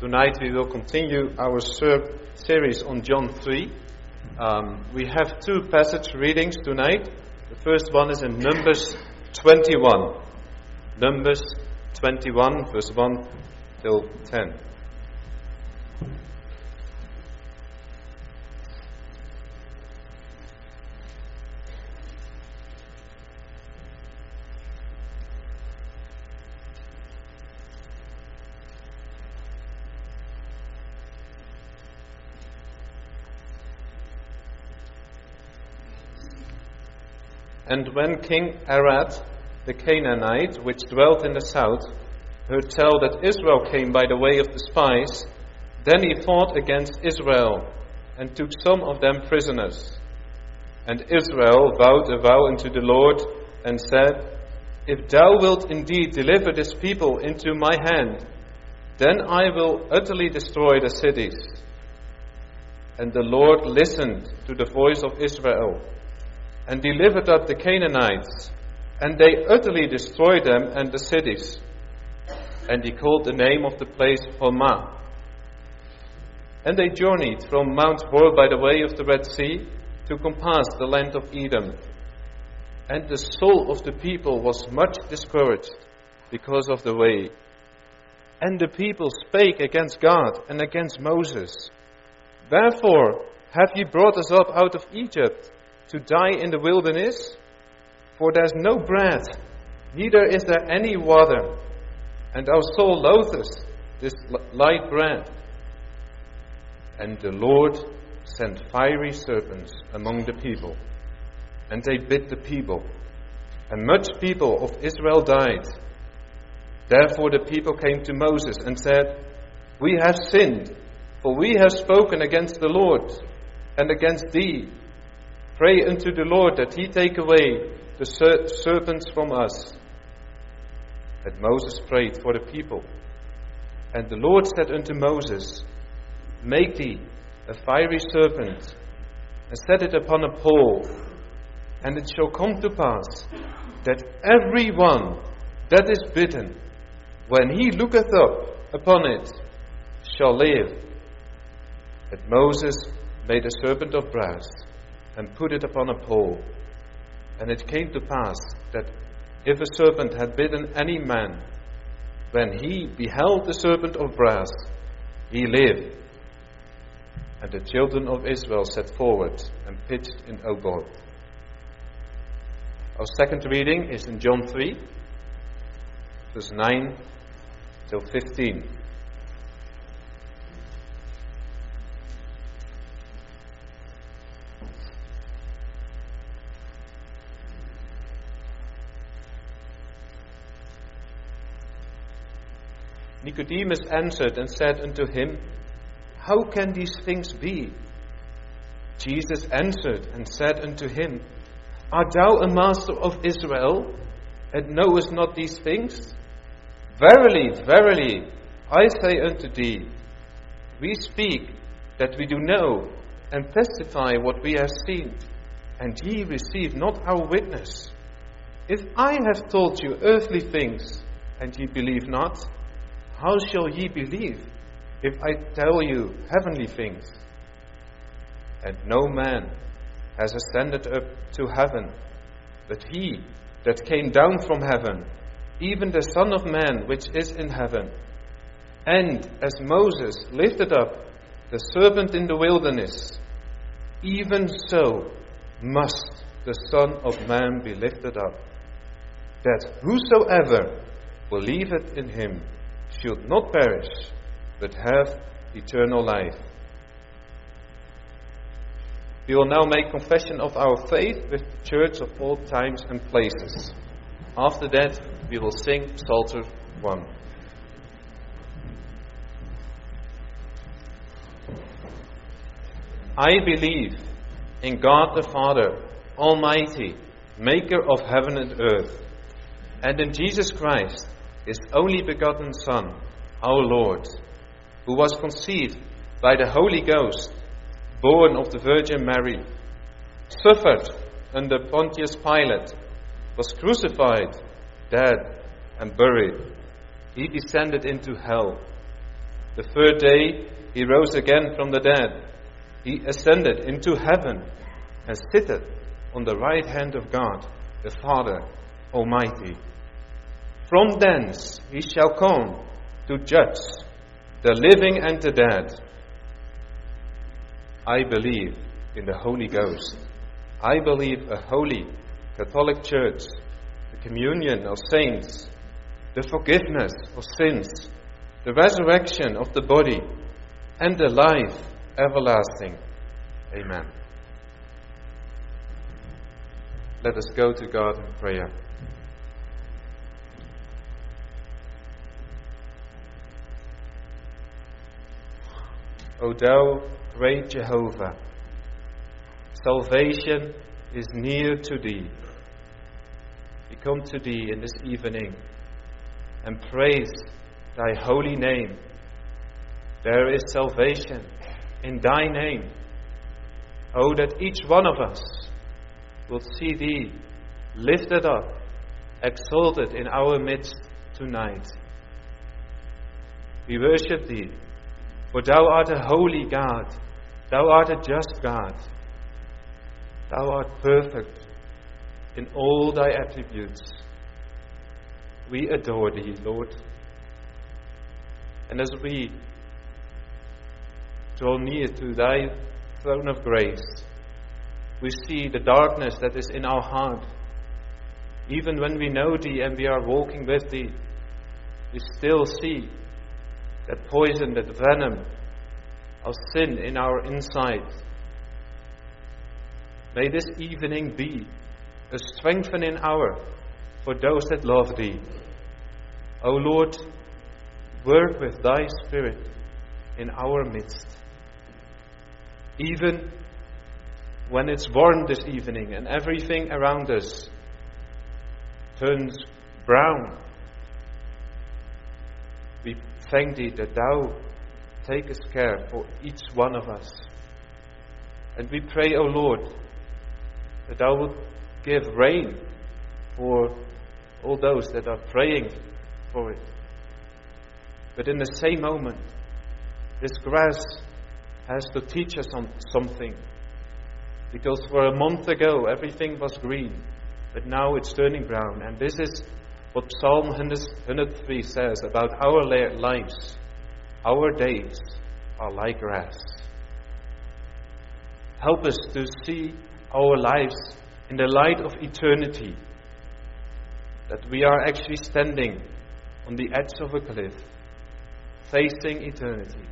Tonight we will continue our series on John 3. We have two passage readings tonight. The first one is in Numbers 21. Numbers 21, verse 1 till 10. And when King Arad, the Canaanite, which dwelt in the south, heard tell that Israel came by the way of the spies, then he fought against Israel, and took some of them prisoners. And Israel vowed a vow unto the Lord, and said, If thou wilt indeed deliver this people into my hand, then I will utterly destroy the cities. And the Lord listened to the voice of Israel, and delivered up the Canaanites, and they utterly destroyed them and the cities. And he called the name of the place Hormah. And they journeyed from Mount Hor by the way of the Red Sea to compass the land of Edom. And the soul of the people was much discouraged because of the way. And the people spake against God and against Moses. Wherefore have ye brought us up out of Egypt, to die in the wilderness? For there is no bread, neither is there any water, and our soul loatheth this light bread. And the Lord sent fiery serpents among the people, and they bit the people, and much people of Israel died. Therefore the people came to Moses and said, We have sinned, for we have spoken against the Lord and against thee. Pray unto the Lord that he take away the serpents from us. And Moses prayed for the people. And the Lord said unto Moses, Make thee a fiery serpent, and set it upon a pole. And it shall come to pass, that every one that is bitten, when he looketh up upon it, shall live. And Moses made a serpent of brass, and put it upon a pole. And it came to pass that if a serpent had bitten any man, when he beheld the serpent of brass, he lived. And the children of Israel set forward and pitched in Oboth. Our second reading is in John 3, verse 9 till 15. Nicodemus answered and said unto him, How can these things be? Jesus answered and said unto him, Art thou a master of Israel, and knowest not these things? Verily, verily, I say unto thee, we speak that we do know, and testify what we have seen, and ye receive not our witness. If I have told you earthly things, and ye believe not, how shall ye believe if I tell you heavenly things? And no man has ascended up to heaven, but he that came down from heaven, even the Son of Man which is in heaven. And as Moses lifted up the serpent in the wilderness, even so must the Son of Man be lifted up, that whosoever believeth in him should not perish, but have eternal life. We will now make confession of our faith with the church of all times and places. After that, we will sing Psalter 1. I believe in God the Father, Almighty, maker of heaven and earth, and in Jesus Christ, His only begotten Son, our Lord, who was conceived by the Holy Ghost, born of the Virgin Mary, suffered under Pontius Pilate, was crucified, dead, and buried. He descended into hell. The third day he rose again from the dead. He ascended into heaven and sitteth on the right hand of God, the Father Almighty. From thence he shall come to judge the living and the dead. I believe in the Holy Ghost. I believe a holy Catholic Church, the communion of saints, the forgiveness of sins, the resurrection of the body, and the life everlasting. Amen. Let us go to God in prayer. O thou great Jehovah, salvation is near to thee. We come to thee in this evening and praise thy holy name. There is salvation in thy name. Oh, that each one of us will see thee lifted up, exalted in our midst tonight. We worship thee, for thou art a holy God, thou art a just God, thou art perfect in all thy attributes. We adore thee, Lord. And as we draw near to thy throne of grace, we see the darkness that is in our heart. Even when we know thee and we are walking with thee, we still see that poison, that venom of sin in our inside. May this evening be a strengthening hour for those that love thee. O Lord, work with thy Spirit in our midst. Even when it's warm this evening and everything around us turns brown, we thank thee that thou takest care for each one of us. And we pray, O Lord, that thou would give rain for all those that are praying for it. But in the same moment, this grass has to teach us something. Because for a month ago, everything was green, but now it's turning brown. And this is what Psalm 103 says about our lives. Our days are like grass. Help us to see our lives in the light of eternity. That we are actually standing on the edge of a cliff, facing eternity.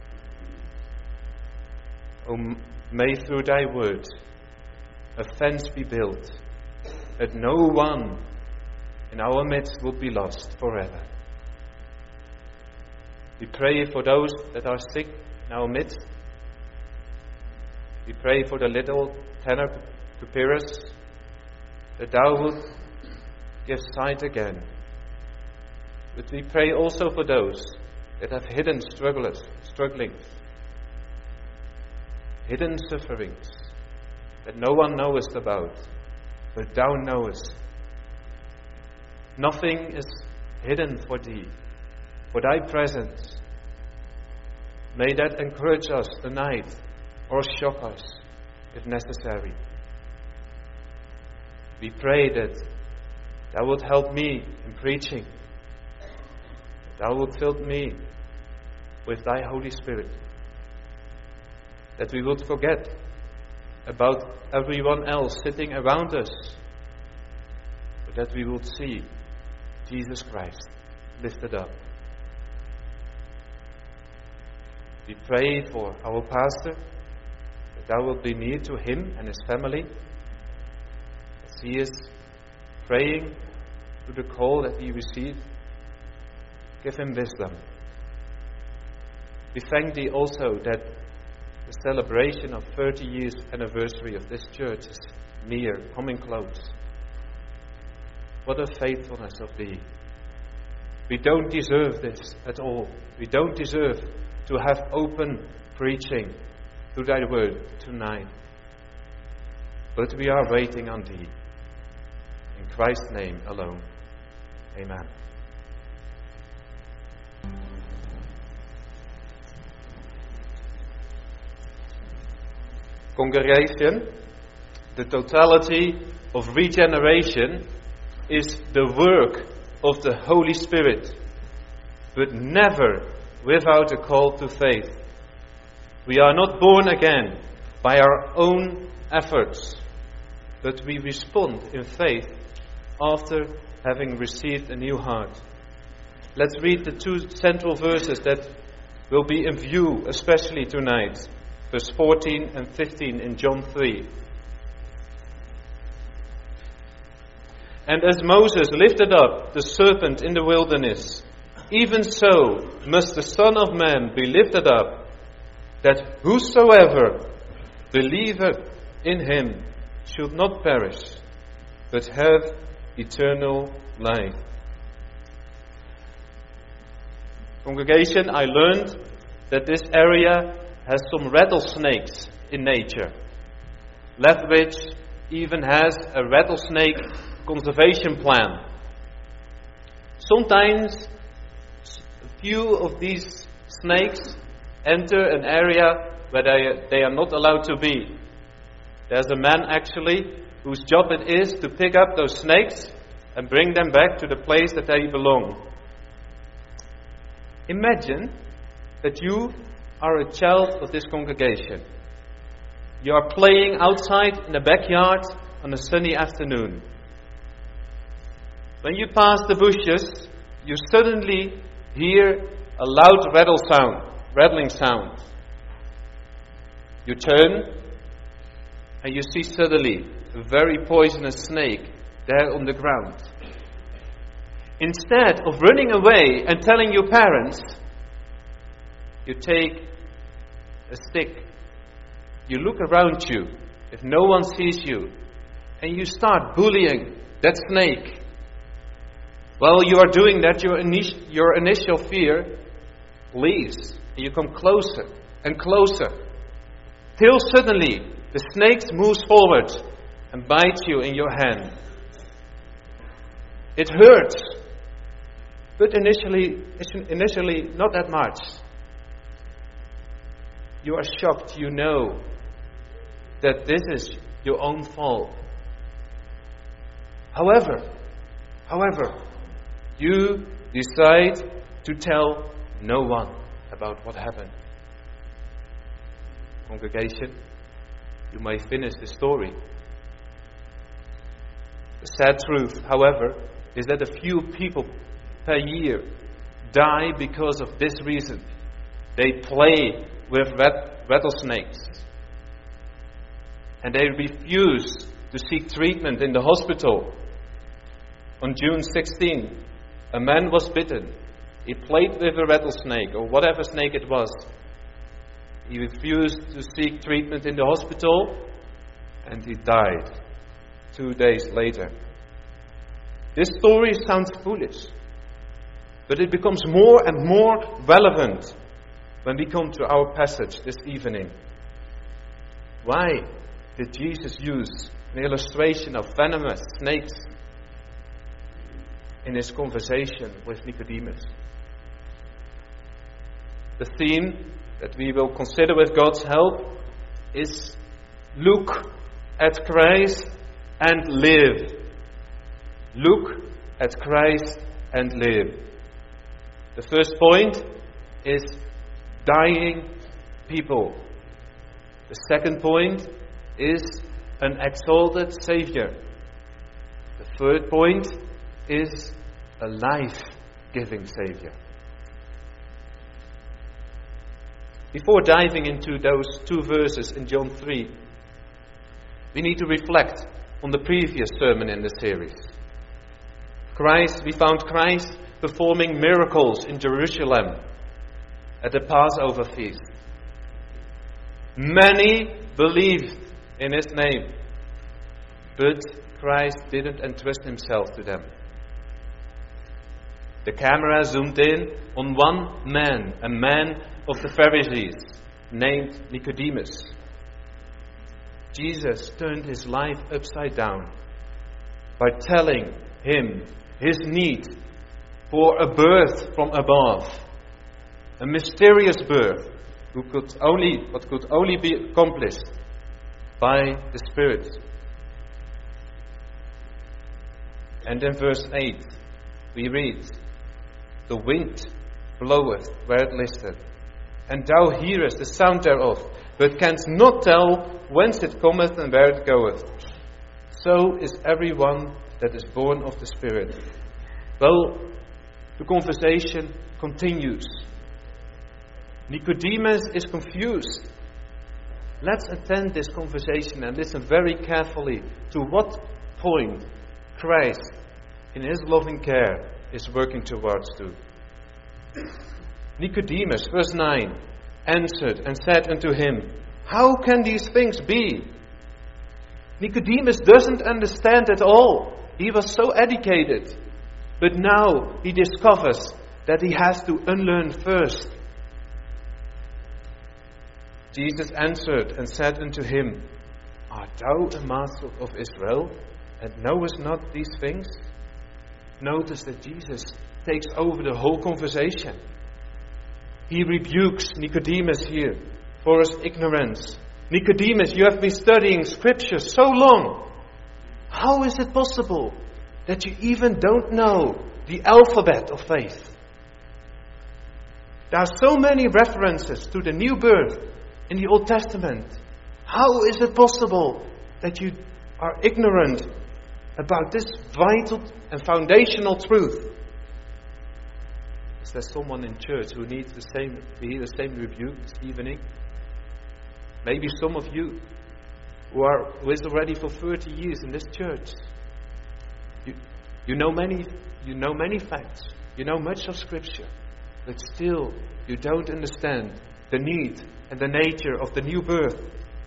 Oh, may through thy word a fence be built, that no one in our midst will be lost forever. We pray for those that are sick in our midst. We pray for the little Tanner Papyrus, that thou would give sight again. But we pray also for those that have hidden strugglings, hidden sufferings that no one knoweth about, but thou knowest. Nothing is hidden for thee, for thy presence. May that encourage us tonight, or shock us if necessary. We pray that thou wilt help me in preaching, that thou wilt fill me with thy Holy Spirit, that we would forget about everyone else sitting around us, but that we would see Jesus Christ lifted up. We pray for our pastor, that thou wilt be near to him and his family, as he is praying to the call that he received. Give him wisdom. We thank thee also that the celebration of 30 years anniversary of this church is near, coming close. What a faithfulness of thee. We don't deserve this at all. We don't deserve to have open preaching through thy word tonight. But we are waiting on thee. In Christ's name alone. Amen. Congregation, the totality of regeneration is the work of the Holy Spirit, but never without a call to faith. We are not born again by our own efforts, but we respond in faith after having received a new heart. Let's read the two central verses that will be in view, especially tonight. Verse 14 and 15 in John 3. And as Moses lifted up the serpent in the wilderness, even so must the Son of Man be lifted up, that whosoever believeth in him should not perish, but have eternal life. Congregation, I learned that this area has some rattlesnakes in nature. Lethbridge even has a rattlesnake conservation plan. Sometimes a few of these snakes enter an area where they are not allowed to be. There's a man actually whose job it is to pick up those snakes and bring them back to the place that they belong. Imagine that you are a child of this congregation. You are playing outside in the backyard on a sunny afternoon. When you pass the bushes, you suddenly hear a loud rattling sound. You turn and you see suddenly a very poisonous snake there on the ground. Instead of running away and telling your parents, you take a stick, you look around you if no one sees you, and you start bullying that snake. While you are doing that, your initial fear leaves, and you come closer and closer, till suddenly the snake moves forward and bites you in your hand. It hurts, but initially not that much. You are shocked, you know that this is your own fault. However, you decide to tell no one about what happened. Congregation, you may finish the story. The sad truth, however, is that a few people per year die because of this reason. They play with rattlesnakes, and they refuse to seek treatment in the hospital. On June 16, a man was bitten. He played with a rattlesnake, or whatever snake it was. He refused to seek treatment in the hospital, and he died 2 days later. This story sounds foolish, but it becomes more and more relevant when we come to our passage this evening. Why did Jesus use an illustration of venomous snakes in his conversation with Nicodemus? The theme that we will consider with God's help is look at Christ and live. Look at Christ and live. The first point is dying people. The second point is an exalted Savior. The third point is a life-giving Savior. Before diving into those two verses in John 3, we need to reflect on the previous sermon in the series. We found Christ performing miracles in Jerusalem at the Passover feast. Many believed in his name, but Christ didn't entrust himself to them. The camera zoomed in on one man, a man of the Pharisees, named Nicodemus. Jesus turned his life upside down by telling him his need for a birth from above, a mysterious birth what could only be accomplished by the Spirit. And in verse 8 we read, the wind bloweth where it listeth, and thou hearest the sound thereof, but canst not tell whence it cometh and where it goeth. So is every one that is born of the Spirit. Well, the conversation continues. Nicodemus is confused. Let's attend this conversation and listen very carefully to what point Christ, in his loving care, is working towards to. Nicodemus, verse 9, answered and said unto him, how can these things be? Nicodemus doesn't understand at all. He was so educated. But now he discovers that he has to unlearn first. Jesus answered and said unto him, art thou a master of Israel, and knowest not these things? Notice that Jesus takes over the whole conversation. He rebukes Nicodemus here for his ignorance. Nicodemus, you have been studying Scripture so long. How is it possible that you even don't know the alphabet of faith? There are so many references to the new birth in the Old Testament. How is it possible that you are ignorant about this vital and foundational truth? Is there someone in church who needs to hear the same rebuke this evening? Maybe some of you who is already for 30 years in this church. You know many facts. You know much of Scripture. But still, you don't understand the need and the nature of the new birth.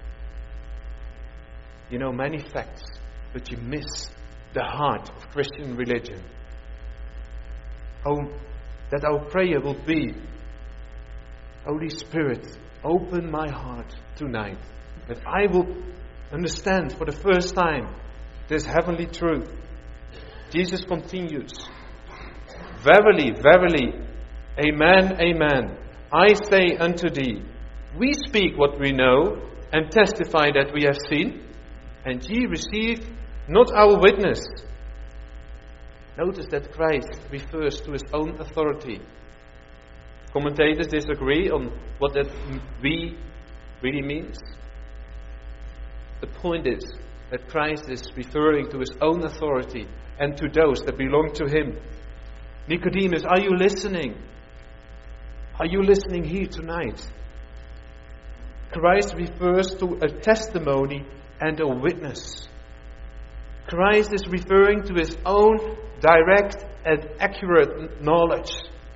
You know many facts, but you miss the heart of Christian religion. Oh, that our prayer will be, Holy Spirit, open my heart tonight, that I will understand for the first time this heavenly truth. Jesus continues, verily, verily, amen, amen, I say unto thee, we speak what we know, and testify that we have seen, and ye receive not our witness. Notice that Christ refers to his own authority. Commentators disagree on what that we really means. The point is that Christ is referring to his own authority and to those that belong to him. Nicodemus, are you listening? Are you listening here tonight? Christ refers to a testimony and a witness. Christ is referring to his own direct and accurate knowledge.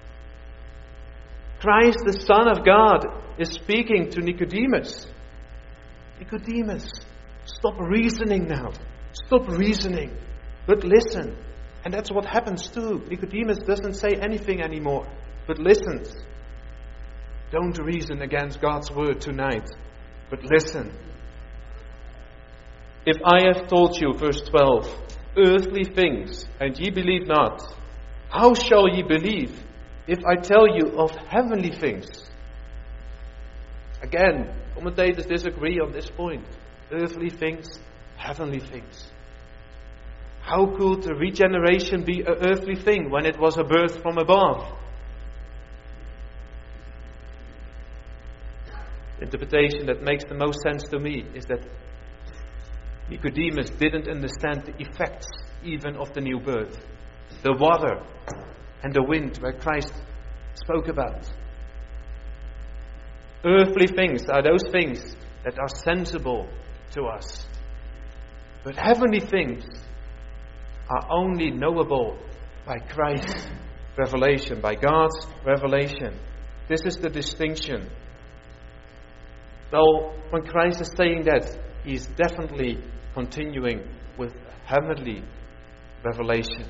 Christ, the Son of God, is speaking to Nicodemus. Nicodemus, stop reasoning now. Stop reasoning. But listen. And that's what happens too. Nicodemus doesn't say anything anymore, but listens. Don't reason against God's word tonight, but listen. If I have told you, verse 12, earthly things, and ye believe not, how shall ye believe if I tell you of heavenly things? Again, commentators disagree on this point. Earthly things, heavenly things. How could the regeneration be an earthly thing when it was a birth from above? The interpretation that makes the most sense to me is that Nicodemus didn't understand the effects even of the new birth. The water and the wind where Christ spoke about. Earthly things are those things that are sensible to us. But heavenly things are only knowable by Christ's revelation, by God's revelation. This is the distinction. Well, when Christ is saying that, he is definitely continuing with heavenly revelation.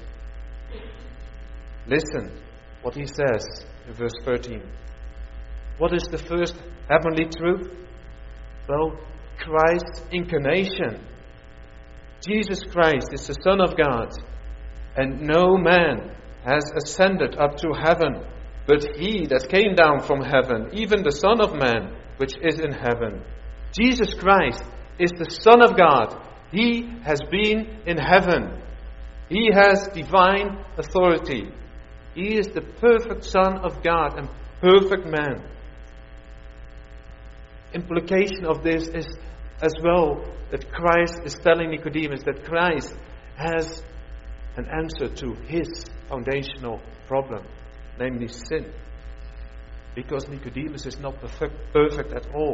Listen what he says in verse 13. What is the first heavenly truth? Well, Christ's incarnation. Jesus Christ is the Son of God, and no man has ascended up to heaven, but he that came down from heaven, even the Son of Man, which is in heaven. Jesus Christ is the Son of God. He has been in heaven. He has divine authority. He is the perfect Son of God and perfect man. Implication of this is as well that Christ is telling Nicodemus that Christ has an answer to his foundational problem, namely sin. Because Nicodemus is not perfect at all.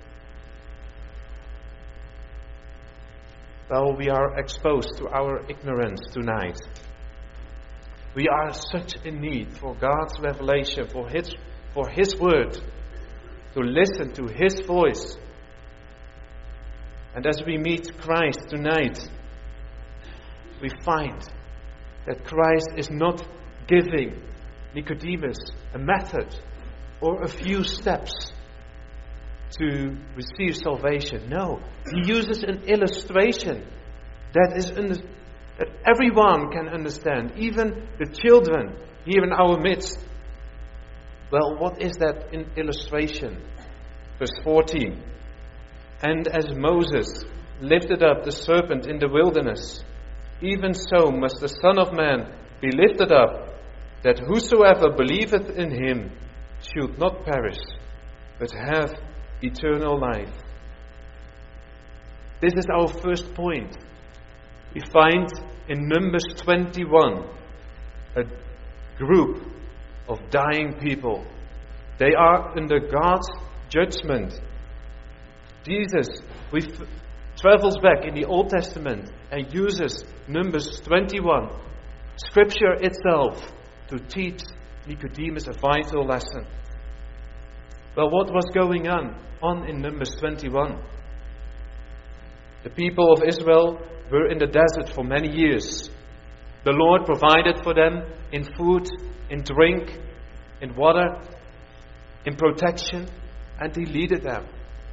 Well, we are exposed to our ignorance tonight. We are such in need for God's revelation, for His word, to listen to His voice. And as we meet Christ tonight, we find that Christ is not giving Nicodemus a method or a few steps to receive salvation. No, He uses an illustration that everyone can understand, even the children here in our midst. Well, what is that in illustration? Verse 14. And as Moses lifted up the serpent in the wilderness, even so must the Son of Man be lifted up, that whosoever believeth in Him should not perish, but have eternal life. This is our first point. We find in Numbers 21 a group of dying people. They are under God's judgment. Jesus travels back in the Old Testament and uses Numbers 21, Scripture itself, to teach Nicodemus a vital lesson. Well, what was going on in Numbers 21? The people of Israel were in the desert for many years. The Lord provided for them in food, in drink, in water, in protection, and He leaded them.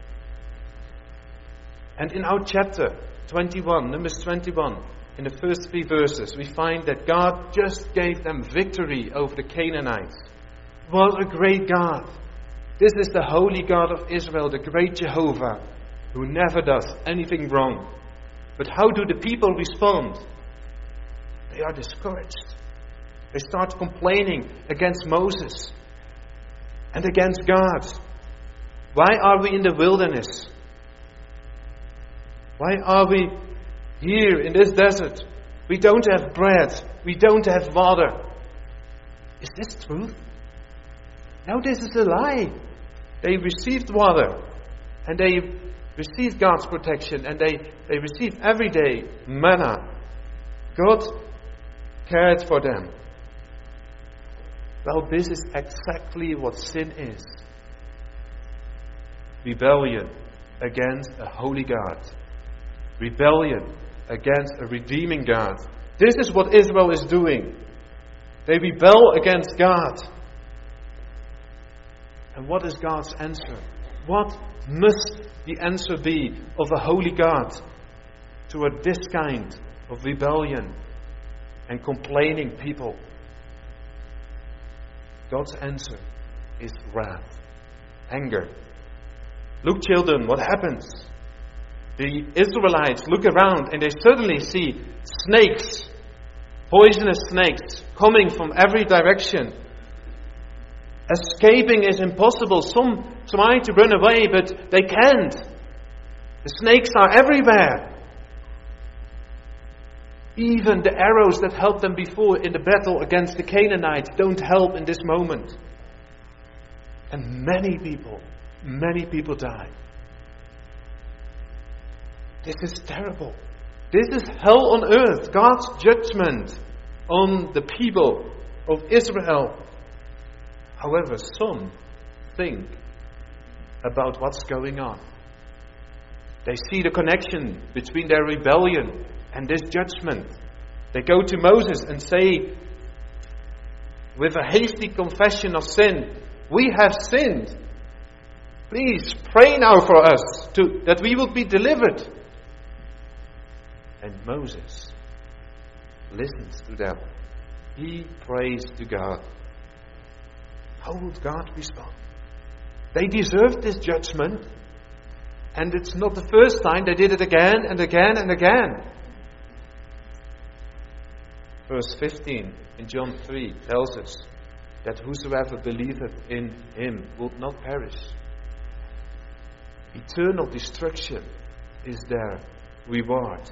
And in our chapter 21, Numbers 21, in the first 3 verses, we find that God just gave them victory over the Canaanites. What a great God! This is the holy God of Israel, the great Jehovah, who never does anything wrong. But how do the people respond? They are discouraged. They start complaining against Moses and against God. Why are we in the wilderness? Why are we here in this desert? We don't have bread. We don't have water. Is this truth? No, this is a lie. They received water, and they received God's protection, and they received every day manna. God cared for them. Well, this is exactly what sin is. Rebellion against a holy God. Rebellion against a redeeming God. This is what Israel is doing. They rebel against God. And what is God's answer? What must the answer be of a holy God toward this kind of rebellion and complaining people? God's answer is wrath, anger. Look, children, what happens? The Israelites look around and they suddenly see snakes, poisonous snakes, coming from every direction. Escaping is impossible. Some try to run away, but they can't. The snakes are everywhere. Even the arrows that helped them before in the battle against the Canaanites don't help in this moment. And many people die. This is terrible. This is hell on earth. God's judgment on the people of Israel. However, some think about what's going on. They see the connection between their rebellion and this judgment. They go to Moses and say, with a hasty confession of sin, "We have sinned. Please pray now for us that we will be delivered." And Moses listens to them. He prays to God. How would God respond? They deserved this judgment. And it's not the first time, they did it again and again and again. Verse 15 in John 3 tells us that whosoever believeth in him will not perish. Eternal destruction is their reward.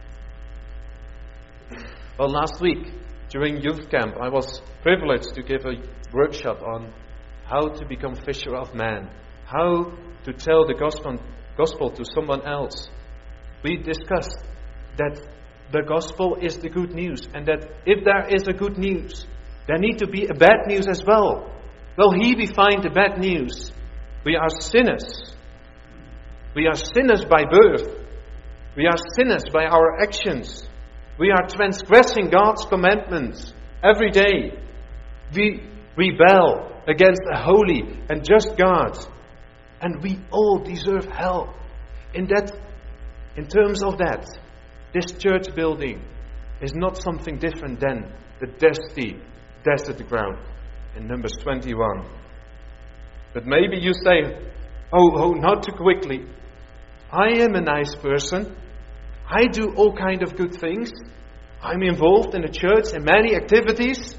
Well, last week during youth camp I was privileged to give a workshop on how to become fisher of men, how to tell the gospel to someone else. We discussed that the gospel is the good news, and that if there is a good news, there need to be a bad news as well. Well, here we find the bad news. We are sinners. We are sinners by birth. We are sinners by our actions. We are transgressing God's commandments every day. We rebel against a holy and just God. And we all deserve hell. In terms of that, this church building is not something different than the dusty desert ground in Numbers 21. But maybe you say, oh, not too quickly. I am a nice person. I do all kind of good things. I'm involved in the church in many activities.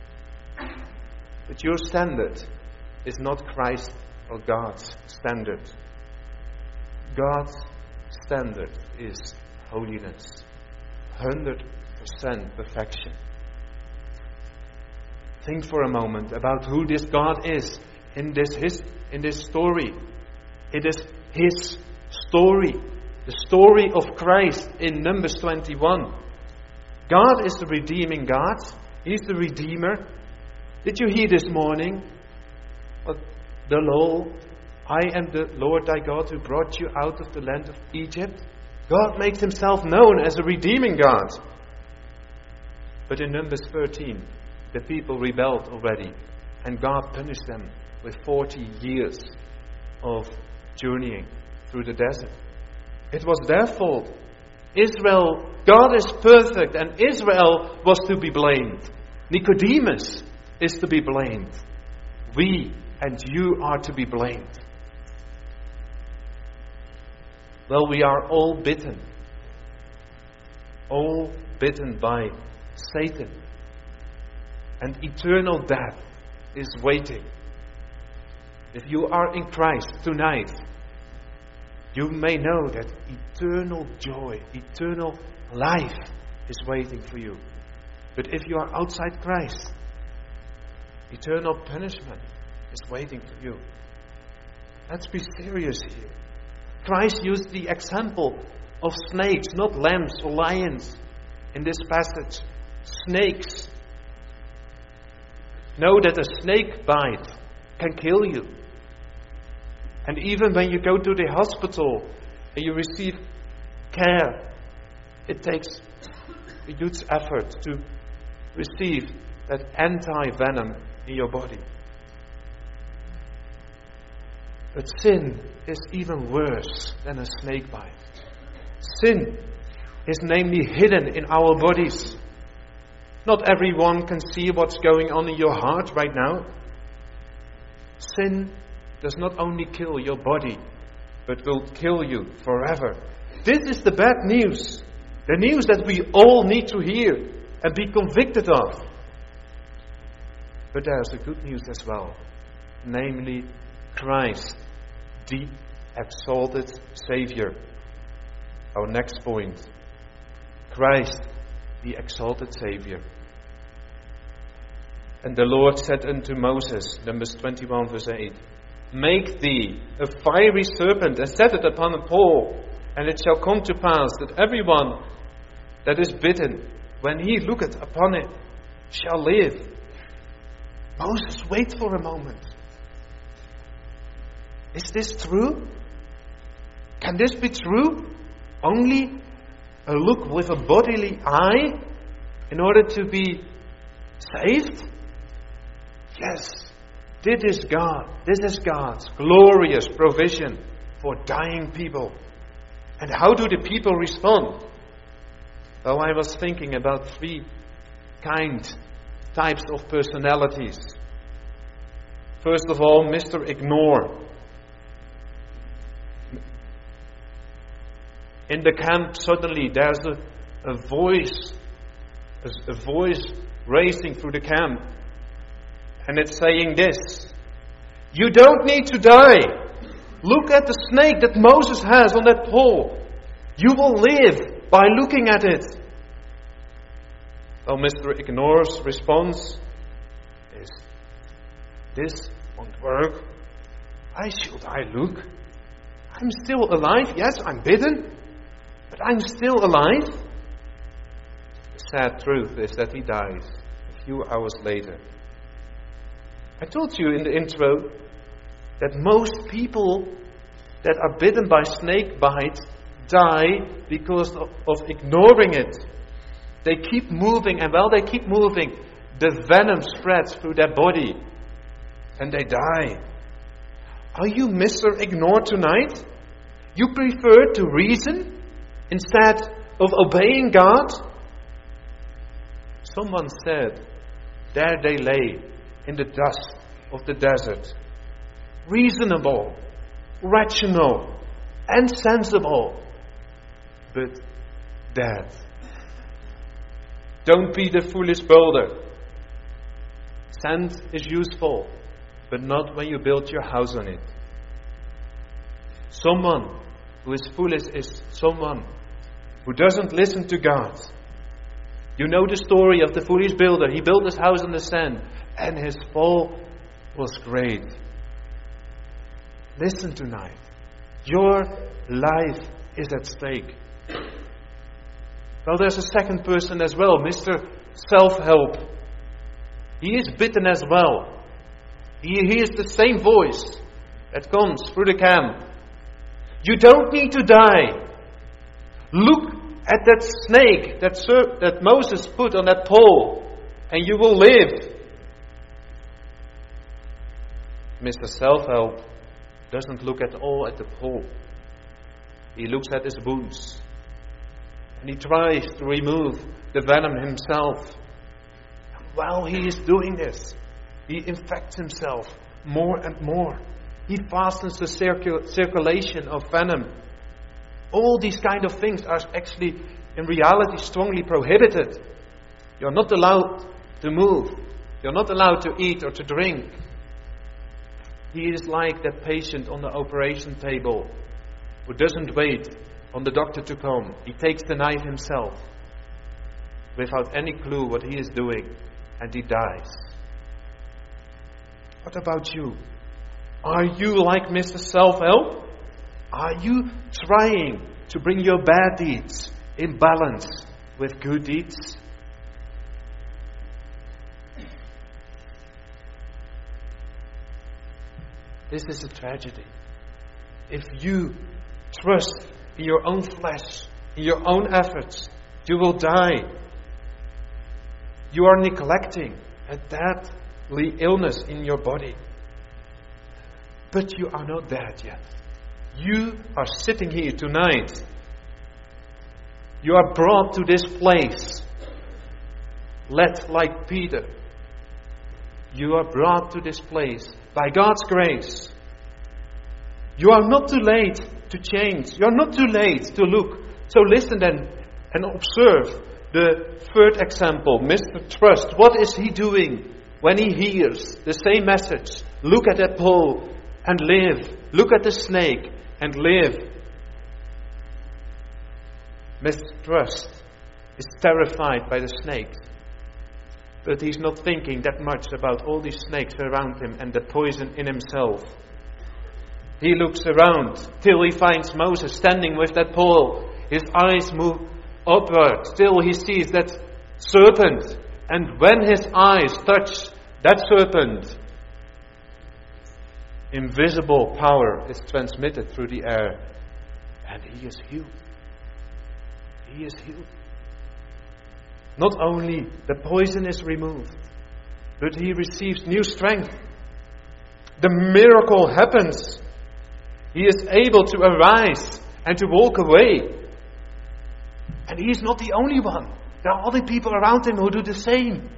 But your standard is not Christ or God's standard. God's standard is holiness. 100% perfection. Think for a moment about who this God is in this story. It is His story. The story of Christ in Numbers 21. God is the redeeming God. He's the Redeemer. Did you hear this morning? The law, I am the Lord thy God who brought you out of the land of Egypt. God makes Himself known as a redeeming God. But in Numbers 13, the people rebelled already, and God punished them with 40 years of journeying through the desert. It was their fault. Israel, God is perfect, and Israel was to be blamed. Nicodemus is to be blamed. We and you are to be blamed. Well, we are all bitten. All bitten by Satan. And eternal death is waiting. If you are in Christ tonight, you may know that eternal joy, eternal life is waiting for you. But if you are outside Christ, eternal punishment is waiting for you. Let's be serious here. Christ used the example of snakes, not lambs or lions, in this passage. Snakes. Know that a snake bite can kill you. And even when you go to the hospital and you receive care, it takes a huge effort to receive that anti-venom in your body. But sin is even worse than a snake bite. Sin is namely hidden in our bodies. Not everyone can see what's going on in your heart right now. Sin does not only kill your body, but will kill you forever. This is the bad news. The news that we all need to hear and be convicted of. But there's a good news as well. Namely, Christ, the exalted Savior. Our next point. Christ, the exalted Savior. And the Lord said unto Moses, Numbers 21 verse 8, Make thee a fiery serpent and set it upon a pole, and it shall come to pass that everyone that is bitten, when he looketh upon it, shall live. Moses, wait for a moment. Is this true? Can this be true? Only a look with a bodily eye in order to be saved? Yes. This is God's glorious provision for dying people. And how do the people respond? Well, I was thinking about three types of personalities. First of all, Mr. Ignore. in the camp, suddenly there's a voice racing through the camp. And it's saying this: you don't need to die. Look at the snake that Moses has on that pole. You will live by looking at it. Well, Mr. Ignore's response is, this won't work. Why should I look? I'm still alive. Yes, I'm bitten, but I'm still alive. The sad truth is that he dies a few hours later. I told you in the intro that most people that are bitten by snake bite die because of ignoring it. They keep moving, and while they keep moving, the venom spreads through their body, and they die. Are you Mr. Ignore tonight? You prefer to reason instead of obeying God? Someone said, there they lay in the dust of the desert, reasonable, rational, and sensible, but dead. Don't be the foolish builder. Sand is useful, but not when you build your house on it. Someone who is foolish is someone who doesn't listen to God. You know the story of the foolish builder. He built his house on the sand, and his fall was great. Listen tonight. Your life is at stake. Well, there's a second person as well, Mr. Self-Help. He is bitten as well. He hears the same voice that comes through the camp. You don't need to die. Look at that snake that Moses put on that pole, and you will live. Mr. Self-Help doesn't look at all at the pole. He looks at his wounds, and he tries to remove the venom himself. And while he is doing this, he infects himself more and more. He fastens the circulation of venom. All these kind of things are actually, in reality, strongly prohibited. You're not allowed to move. You're not allowed to eat or to drink. He is like that patient on the operation table who doesn't wait on the doctor to come. He takes the knife himself without any clue what he is doing, and he dies. What about you? Are you like Mr. Self-Help? Are you trying to bring your bad deeds in balance with good deeds? This is a tragedy. If you trust in your own flesh, in your own efforts, you will die. You are neglecting a deadly illness in your body. But you are not dead yet. You are sitting here tonight. You are brought to this place. Let like Peter. You are brought to this place by God's grace. You are not too late to change. You are not too late to look. So listen then and observe the third example, Mr. Trust. What is he doing when he hears the same message? Look at that pole and live. Look at the snake and live. Mr. Trust is terrified by the snakes. But he's not thinking that much about all these snakes around him and the poison in himself. He looks around till he finds Moses standing with that pole. His eyes move upward. Still he sees that serpent. And when his eyes touch that serpent, invisible power is transmitted through the air. And he is healed. He is healed. Not only the poison is removed, but he receives new strength. The miracle happens. He is able to arise and to walk away. And he is not the only one. There are other people around him who do the same.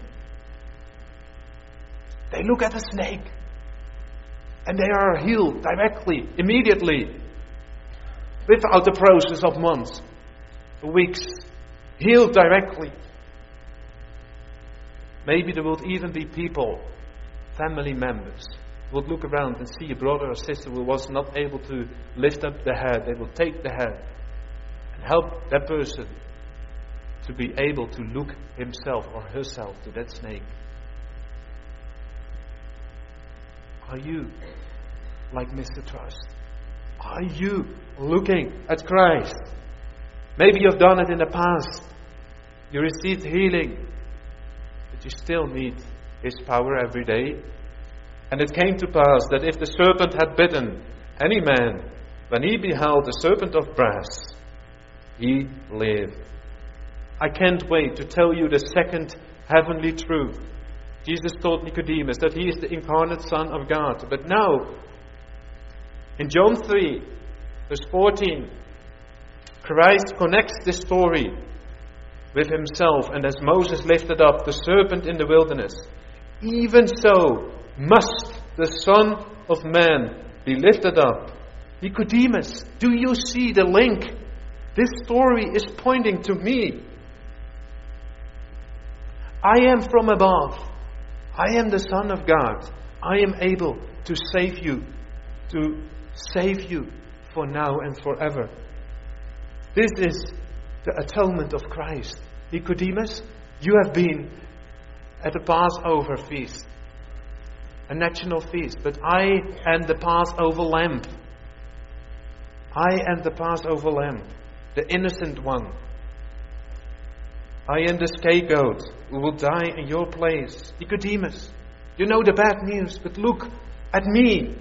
They look at the snake and they are healed directly, immediately. without the process of months, weeks, healed directly. Maybe there would even be people, family members, who would look around and see a brother or sister who was not able to lift up the head. They will take the head and help that person to be able to look himself or herself to that snake. Are you like Mr. Trust? Are you looking at Christ? Maybe you've done it in the past. You received healing, but you still need His power every day. And it came to pass that if the serpent had bitten any man, when he beheld the serpent of brass, he lived. I can't wait to tell you the second heavenly truth. Jesus told Nicodemus that He is the incarnate Son of God. But now, in John 3, verse 14, Christ connects this story with Himself. And as Moses lifted up the serpent in the wilderness, even so must the Son of Man be lifted up. Nicodemus, do you see the link? This story is pointing to me. I am from above. I am the Son of God. I am able to save you for now and forever. This is the atonement of Christ. Nicodemus, you have been at the Passover feast, a national feast, but I am the Passover lamb. I am the Passover lamb, the innocent one. I am the scapegoat who will die in your place. Nicodemus, you know the bad news, but look at me.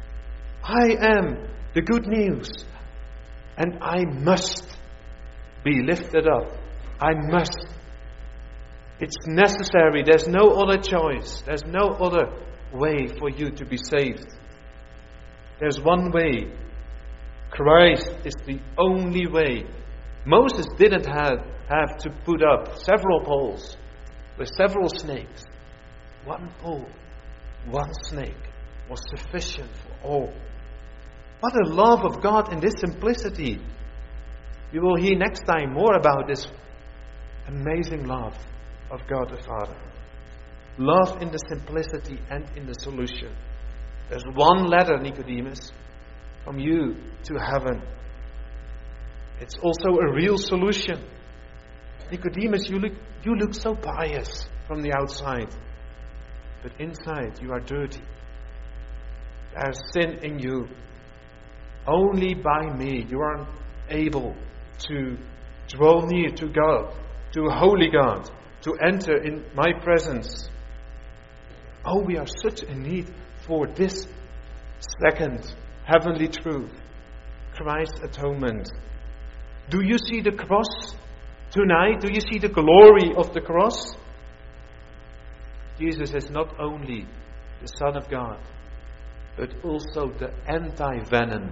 I am the good news, and I must be lifted up. I must. It's necessary. There's no other choice. There's no other way for you to be saved. There's one way. Christ is the only way. Moses didn't have to put up several poles with several snakes. One pole, one snake was sufficient for all. What a love of God in this simplicity. You will hear next time more about this amazing love of God the Father. Love in the simplicity and in the solution. There's one ladder, Nicodemus, from you to heaven. It's also a real solution. Nicodemus, you look so pious from the outside, but inside you are dirty. There's sin in you. Only by me you are able to draw near to God, to a holy God, to enter in my presence. Oh, we are such in need for this second heavenly truth, Christ's atonement. Do you see the cross tonight? Do you see the glory of the cross? Jesus is not only the Son of God, but also the anti-venom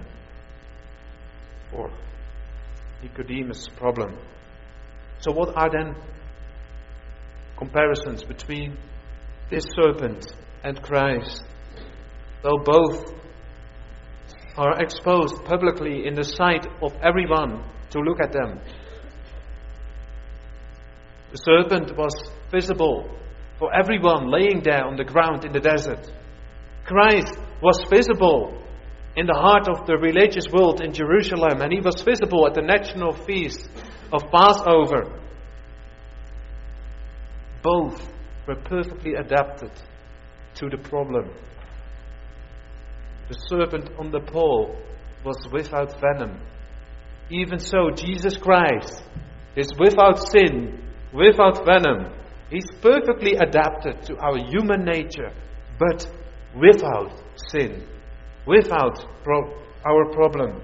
for Nicodemus' problem. So what are then comparisons between this serpent and Christ? Well, both are exposed publicly in the sight of everyone to look at them. The serpent was visible for everyone laying there on the ground in the desert. Christ was visible in the heart of the religious world in Jerusalem, and He was visible at the national feast of Passover. Both were perfectly adapted to the problem. The serpent on the pole was without venom. Even so, Jesus Christ is without sin, without venom. He's perfectly adapted to our human nature, but without sin, without our problem.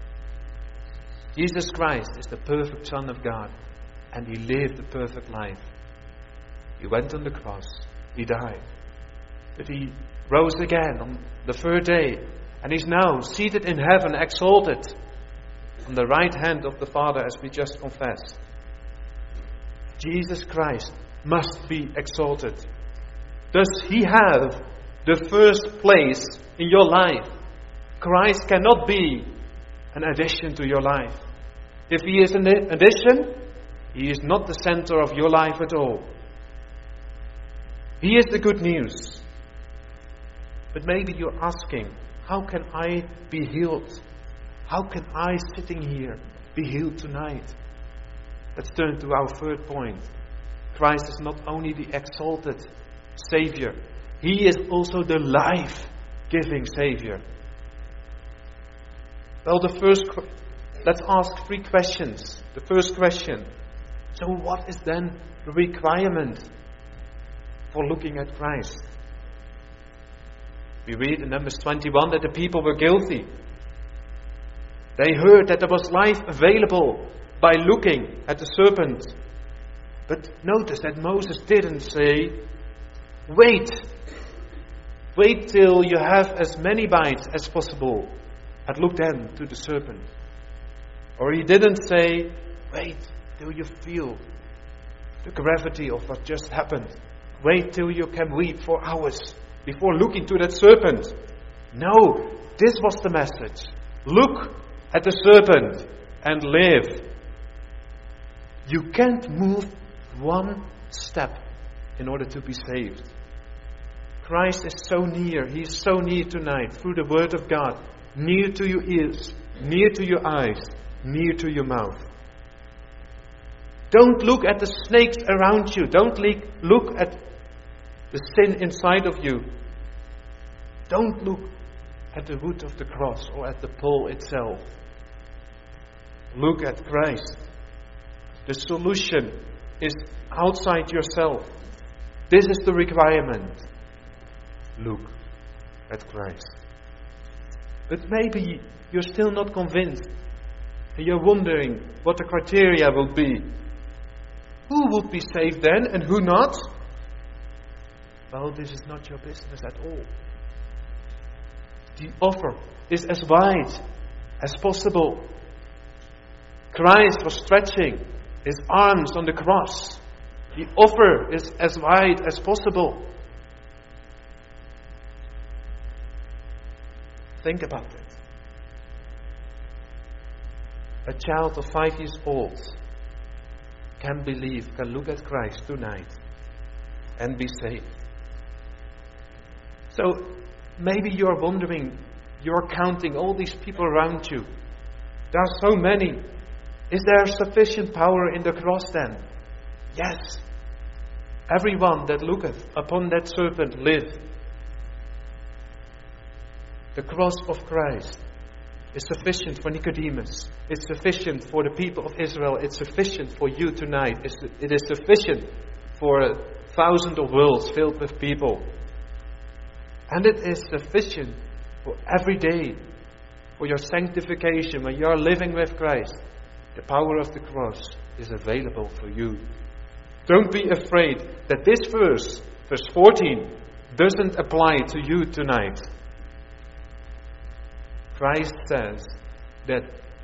Jesus Christ is the perfect Son of God, and He lived a perfect life. He went on the cross, He died, but He rose again on the third day, and He's now seated in heaven, exalted on the right hand of the Father, as we just confessed. Jesus Christ must be exalted. Does He have the first place in your life? Christ cannot be an addition to your life. If he is an addition, he is not the center of your life at all. He is the good news. But maybe you're asking, how can I be healed? How can I, sitting here, be healed tonight? Let's turn to our third point. Christ is not only the exalted Savior, he is also the life-giving Savior. Well, let's ask 3 questions. The first question, so what is then the requirement for looking at Christ? We read in Numbers 21 that the people were guilty. They heard that there was life available by looking at the serpent. But notice that Moses didn't say, wait till you have as many bites as possible, and look then to the serpent. Or he didn't say, wait till you feel the gravity of what just happened. Wait till you can weep for hours before looking to that serpent. No, this was the message. Look at the serpent and live. You can't move one step in order to be saved. Christ is so near. He is so near tonight through the Word of God. Near to your ears, near to your eyes, near to your mouth. Don't look at the snakes around you. Don't look at the sin inside of you. Don't look at the wood of the cross or at the pole itself. Look at Christ. The solution is outside yourself. This is the requirement. Look at Christ. But maybe you're still not convinced. And you're wondering what the criteria will be. Who would be saved then and who not? Well, this is not your business at all. The offer is as wide as possible. Christ was stretching his arms on the cross. The offer is as wide as possible. Think about it. A child of 5 years old can look at Christ tonight and be saved. So maybe you're wondering, you're counting all these people around you. There are so many. Is there sufficient power in the cross then? Yes. Everyone that looketh upon that serpent live. The cross of Christ is sufficient for Nicodemus. It's sufficient for the people of Israel. It's sufficient for you tonight. It is sufficient for 1,000 of worlds filled with people. And it is sufficient for every day, for your sanctification. When you are living with Christ, the power of the cross is available for you. Don't be afraid that this verse 14, doesn't apply to you tonight. Christ says that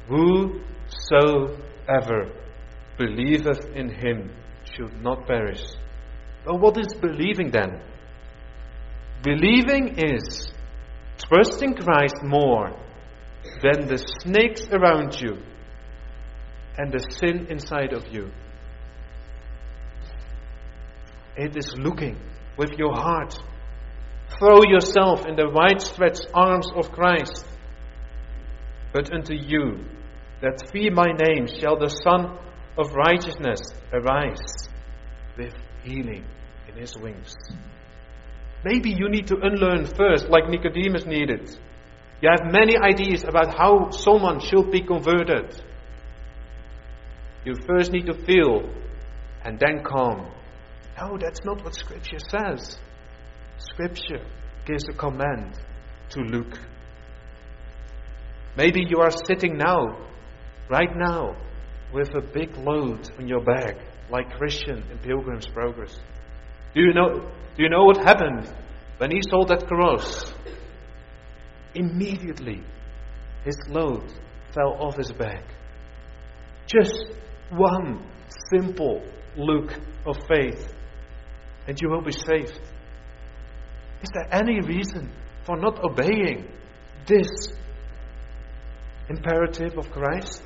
whosoever believeth in him should not perish. Well, what is believing then? Believing is trusting Christ more than the snakes around you and the sin inside of you. It is looking with your heart. Throw yourself in the wide-stretched arms of Christ. But unto you that fear my name shall the Son of Righteousness arise with healing in his wings. Maybe you need to unlearn first, like Nicodemus needed. You have many ideas about how someone should be converted. You first need to feel and then calm. No, that's not what Scripture says. Scripture gives a command to look. Maybe you are sitting now, right now, with a big load on your back, like Christian in Pilgrim's Progress. Do you know what happened when he saw that cross? Immediately, his load fell off his back. Just one simple look of faith, and you will be saved. Is there any reason for not obeying this imperative of Christ?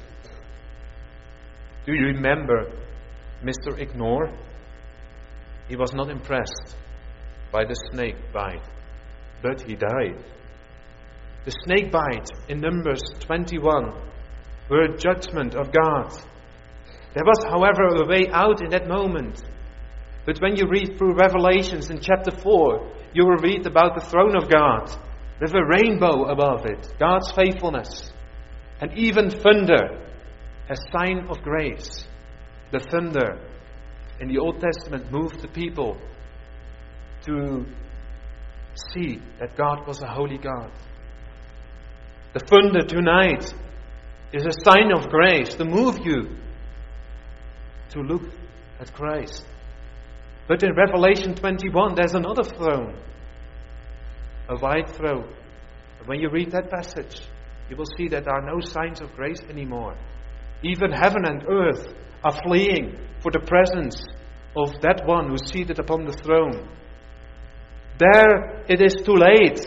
Do you remember Mr. Ignore? He was not impressed by the snake bite, but he died. The snake bite in Numbers 21 were a judgment of God. There was, however, a way out in that moment. But when you read through Revelations in chapter 4, you will read about the throne of God with a rainbow above it, God's faithfulness, and even thunder, a sign of grace. The thunder in the Old Testament moved the people to see that God was a holy God. The thunder tonight is a sign of grace to move you to look at Christ. But in Revelation 21 there's another throne, a white throne. And when you read that passage, you will see that there are no signs of grace anymore. Even heaven and earth are fleeing for the presence of that one who's seated upon the throne. There it is too late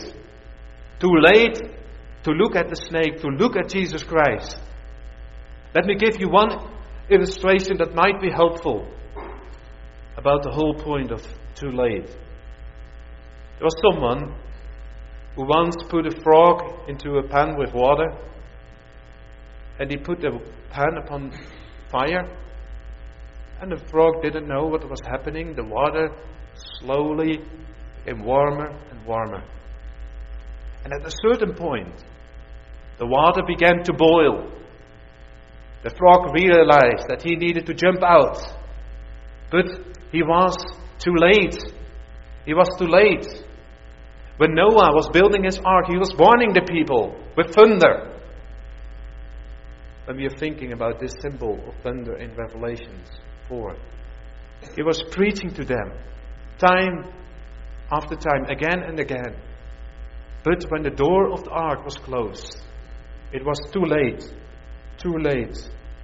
to look at the snake, to look at Jesus Christ. Let me give you one illustration that might be helpful about the whole point of too late. There was someone who once put a frog into a pan with water, and he put the pan upon fire, and the frog didn't know what was happening. The water slowly became warmer and warmer. And at a certain point, the water began to boil. The frog realized that he needed to jump out. But he was too late. He was too late. When Noah was building his ark, he was warning the people with thunder. When we are thinking about this symbol of thunder in Revelation 4, he was preaching to them time after time, again and again. But when the door of the ark was closed, it was too late. Too late.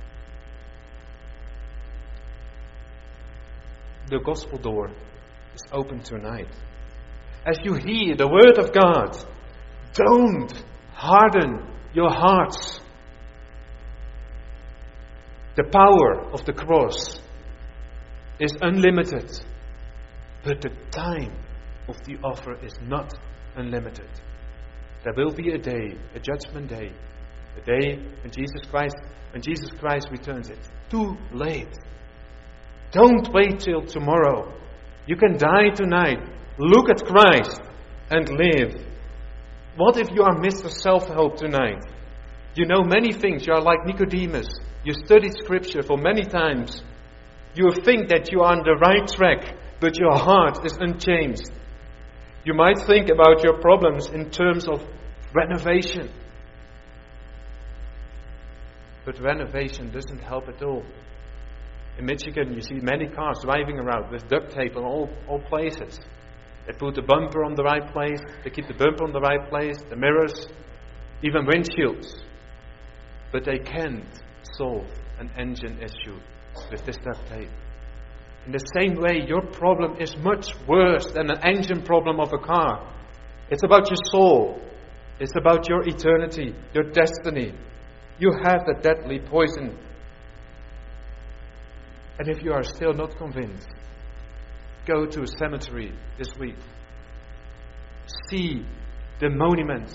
The gospel door is open tonight. As you hear the word of God, don't harden your hearts. The power of the cross is unlimited, but the time of the offer is not unlimited. There will be a day, a judgment day, a day when Jesus Christ returns. It's too late. Don't wait till tomorrow. You can die tonight. Look at Christ and live. What if you are Mr. Self-Help tonight? You know many things. You are like Nicodemus. You studied Scripture for many times. You think that you are on the right track, but your heart is unchanged. You might think about your problems in terms of renovation. But renovation doesn't help at all. In Michigan, you see many cars driving around with duct tape on all places. They put the bumper on the right place. They keep the bumper on the right place. The mirrors, even windshields. But they can't solve an engine issue with this duct tape. In the same way, your problem is much worse than an engine problem of a car. It's about your soul. It's about your eternity, your destiny. You have the deadly poison. And if you are still not convinced, go to a cemetery this week. See the monuments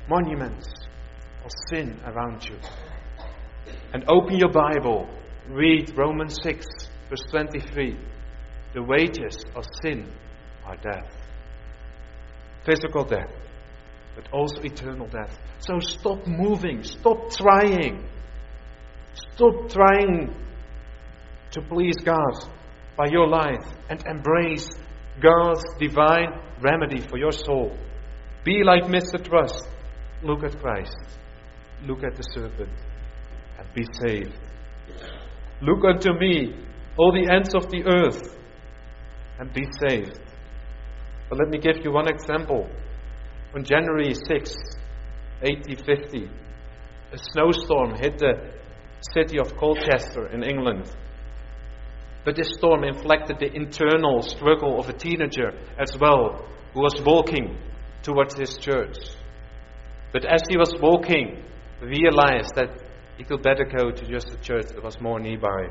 of sin around you. And open your Bible. Read Romans 6, verse 23. The wages of sin are death. Physical death, but also eternal death. So stop moving. Stop trying. Stop trying to please God by your life and embrace God's divine remedy for your soul. Be like Mr. Trust. Look at Christ. Look at the serpent and be saved. Look unto me, all the ends of the earth, and be saved. But let me give you one example. On January 6, 1850, a snowstorm hit the city of Colchester in England. But this storm inflicted the internal struggle of a teenager as well, who was walking towards his church. But as he was walking, realized that he could better go to just a church that was more nearby.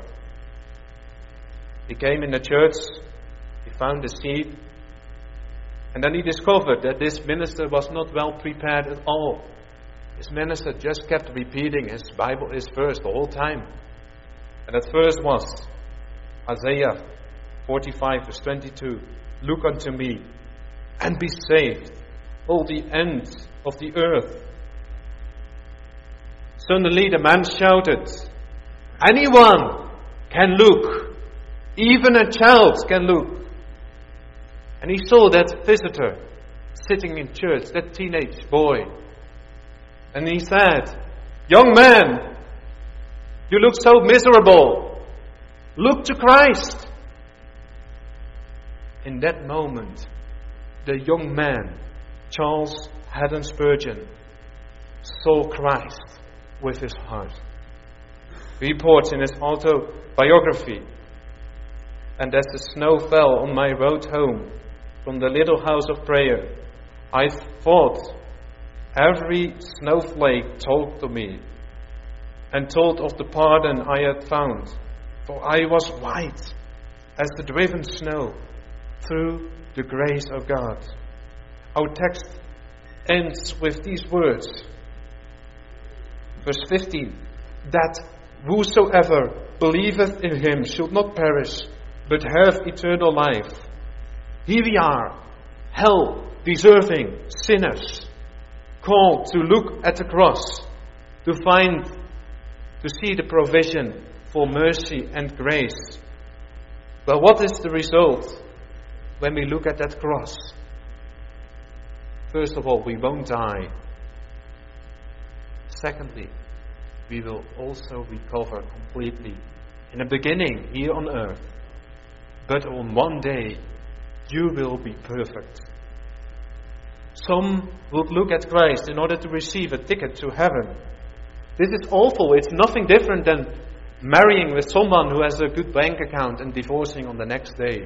He came in the church, he found a seat, and then he discovered that this minister was not well prepared at all. This minister just kept repeating his verse the whole time. And that verse was Isaiah 45 verse 22. Look unto me and be saved, all the ends of the earth. Suddenly the man shouted, anyone can look, even a child can look. And he saw that visitor sitting in church, that teenage boy. And he said, young man, you look so miserable. Look to Christ. In that moment, the young man, Charles Haddon Spurgeon, saw Christ with his heart. He reports in his autobiography, and as the snow fell on my road home from the little house of prayer, I thought every snowflake talked to me and told of the pardon I had found, for I was white as the driven snow through the grace of God. Our text ends with these words. Verse 15, that whosoever believeth in him should not perish, but have eternal life. Here we are, hell-deserving sinners, called to look at the cross, to see the provision for mercy and grace. But what is the result when we look at that cross? First of all, we won't die. Secondly, we will also recover completely. In the beginning, here on earth. But on one day, you will be perfect. Some would look at Christ in order to receive a ticket to heaven. This is awful. It's nothing different than marrying with someone who has a good bank account and divorcing on the next day.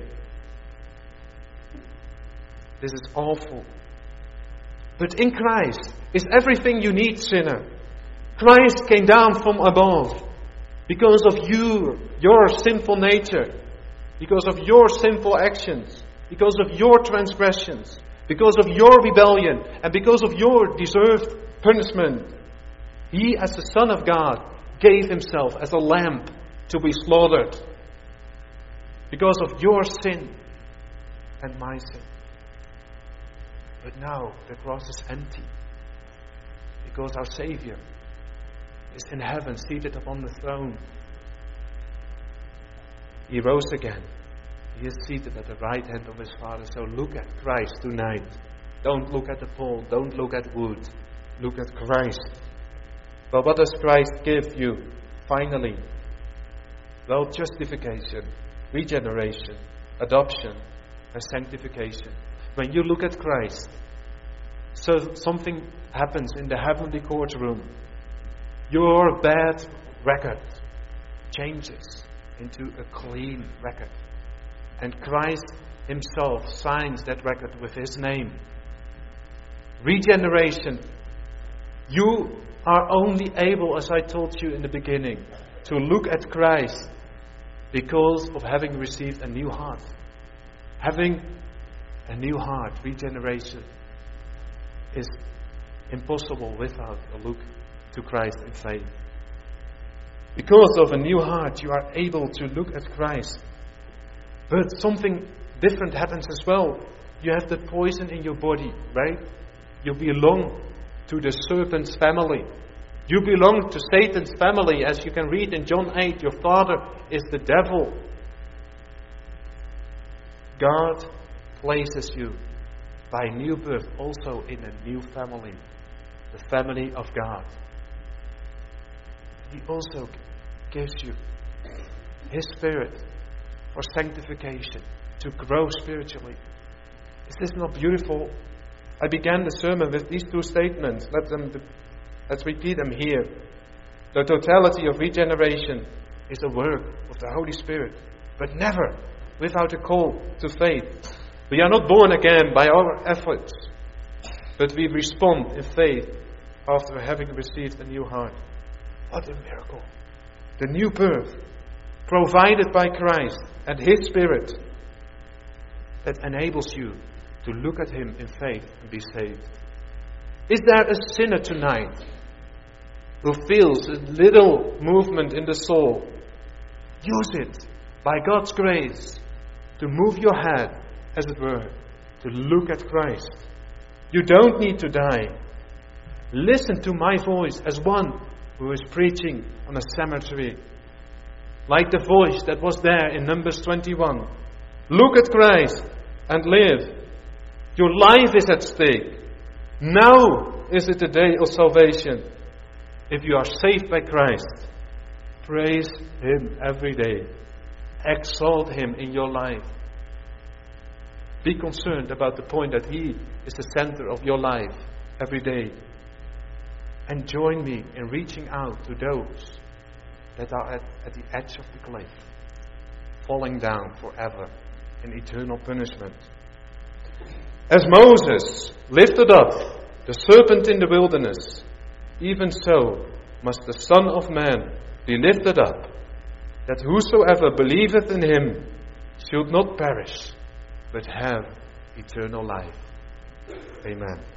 This is awful. But in Christ is everything you need, sinner. Christ came down from above because of your sinful nature, because of your sinful actions, because of your transgressions, because of your rebellion, and because of your deserved punishment. He, as the Son of God, gave himself as a lamb to be slaughtered because of your sin and my sin. But now the cross is empty because our Savior is in heaven, seated upon the throne. He rose again. He is seated at the right hand of his Father. So look at Christ tonight. Don't look at the pole. Don't look at wood. Look at Christ. But what does Christ give you finally? Well, justification, regeneration, adoption, and sanctification. When you look at Christ, so something happens in the heavenly courtroom. Your bad record changes into a clean record. And Christ himself signs that record with his name. Regeneration. You are only able, as I told you in the beginning, to look at Christ because of having received a new heart. Having a new heart, regeneration, is impossible without a look to Christ in faith. Because of a new heart, you are able to look at Christ. But something different happens as well. You have the poison in your body, right? You belong to the serpent's family. You belong to Satan's family. As you can read in John 8, your father is the devil. God places you by new birth also in a new family, the family of God. He also gives you His Spirit for sanctification, to grow spiritually. Is this not beautiful? I began the sermon with these two statements. Let's repeat them here. The totality of regeneration is a work of the Holy Spirit, but never without a call to faith. We are not born again by our efforts, but we respond in faith after having received a new heart. What a miracle. The new birth provided by Christ and His Spirit that enables you to look at Him in faith and be saved. Is there a sinner tonight who feels a little movement in the soul? Use it by God's grace to move your head, as it were, to look at Christ. You don't need to die. Listen to my voice as one who is preaching on a cemetery. Like the voice that was there in Numbers 21. Look at Christ and live. Your life is at stake. Now is it the day of salvation. If you are saved by Christ, praise Him every day. Exalt Him in your life. Be concerned about the point that He is the center of your life every day. And join me in reaching out to those that are at the edge of the cliff, falling down forever in eternal punishment. As Moses lifted up the serpent in the wilderness, even so must the Son of Man be lifted up, that whosoever believeth in Him should not perish, but have eternal life. Amen.